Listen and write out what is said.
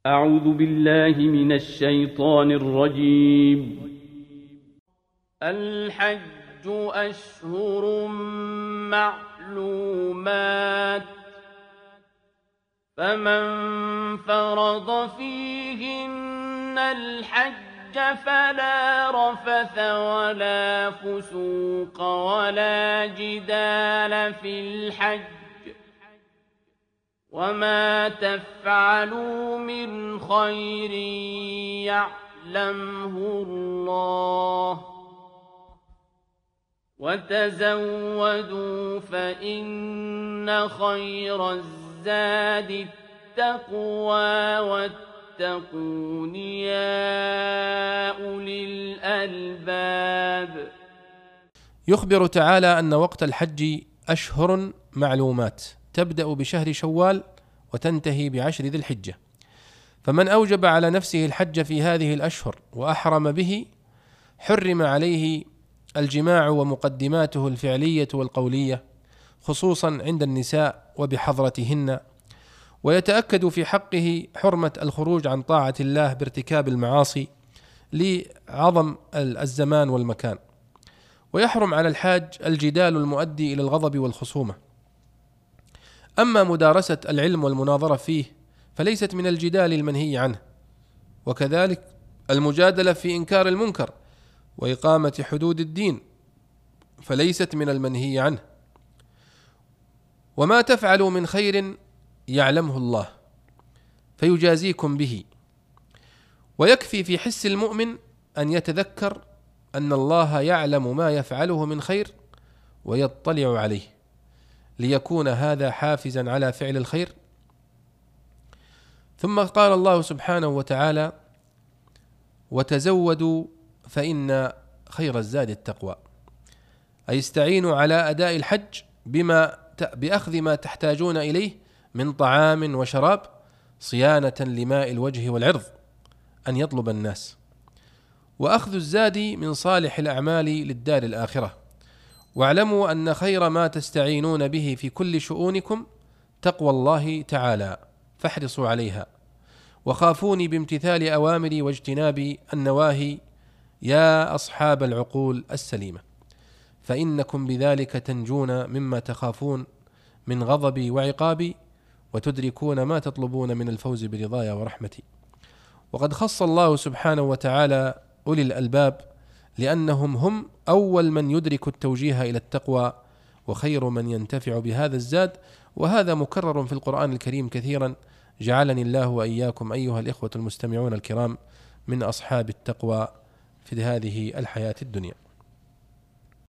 أعوذ بالله من الشيطان الرجيم. الحج أشهر معلومات، فمن فرض فيهن الحج فلا رفث ولا فسوق ولا جدال في الحج، وما تفعلوا من خير يعلمه الله، وتزودوا فإن خير الزاد التقوى واتقون يا أولي الألباب. يخبر تعالى أن وقت الحج أشهر معلومات تبدأ بشهر شوال وتنتهي بعشر ذي الحجة، فمن أوجب على نفسه الحج في هذه الأشهر وأحرم به حرم عليه الجماع ومقدماته الفعلية والقولية، خصوصا عند النساء وبحضرتهن، ويتأكد في حقه حرمة الخروج عن طاعة الله بارتكاب المعاصي لعظم الزمان والمكان، ويحرم على الحاج الجدال المؤدي إلى الغضب والخصومة. أما مدارسة العلم والمناظرة فيه فليست من الجدال المنهي عنه، وكذلك المجادلة في إنكار المنكر وإقامة حدود الدين فليست من المنهي عنه. وما تفعلوا من خير يعلمه الله فيجازيكم به، ويكفي في حس المؤمن أن يتذكر أن الله يعلم ما يفعله من خير ويطلع عليه، ليكون هذا حافزا على فعل الخير. ثم قال الله سبحانه وتعالى: وتزودوا فإن خير الزاد التقوى، أي استعينوا على أداء الحج بأخذ ما تحتاجون إليه من طعام وشراب صيانة لماء الوجه والعرض أن يطلب الناس، وأخذ الزاد من صالح الأعمال للدار الآخرة. واعلموا أن خير ما تستعينون به في كل شؤونكم تقوى الله تعالى، فاحرصوا عليها، وخافوني بامتثال أوامري واجتناب النواهي يا أصحاب العقول السليمة، فإنكم بذلك تنجون مما تخافون من غضبي وعقابي، وتدركون ما تطلبون من الفوز برضايا ورحمتي. وقد خص الله سبحانه وتعالى أولي الألباب لأنهم هم أول من يدرك التوجيه إلى التقوى وخير من ينتفع بهذا الزاد، وهذا مكرر في القرآن الكريم كثيرا. جعلني الله وإياكم أيها الإخوة المستمعون الكرام من أصحاب التقوى في هذه الحياة الدنيا.